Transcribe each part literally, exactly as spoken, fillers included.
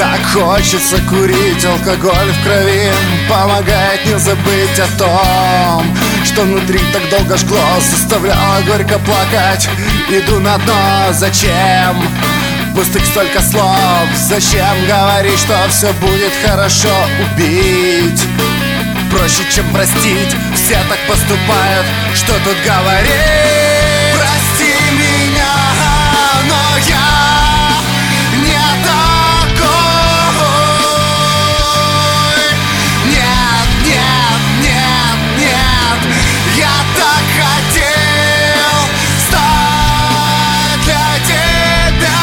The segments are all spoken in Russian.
Так хочется курить, алкоголь в крови помогает не забыть о том, что внутри так долго жгло, заставляло горько плакать. Иду на дно, зачем? Пустых столько слов. Зачем говорить, что все будет хорошо? Убить проще, чем простить. Все так поступают, что тут говорить? Прости меня, но я не такой. Нет, нет, нет, нет. Я так хотел стать для тебя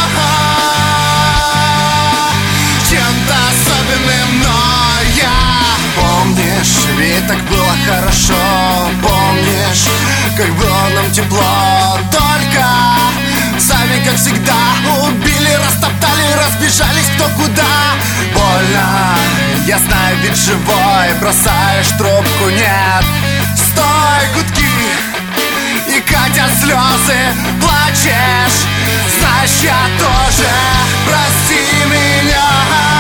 чем-то особенным, но я... Помнишь, ведь так было хорошо. Помнишь, как было нам тепло. Только сами, как всегда, убили, растоптали, разбежались кто куда. Больно, я знаю, ведь живой. Бросаешь трубку, нет. Стой, гудки и катят слезы. Плачешь, знаешь, я тоже. Прости меня.